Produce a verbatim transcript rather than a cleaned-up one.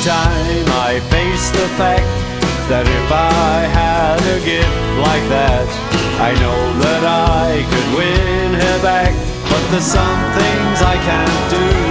time I face the fact that if I had a gift like that, I know that I could win her back. But there's some things I can't do.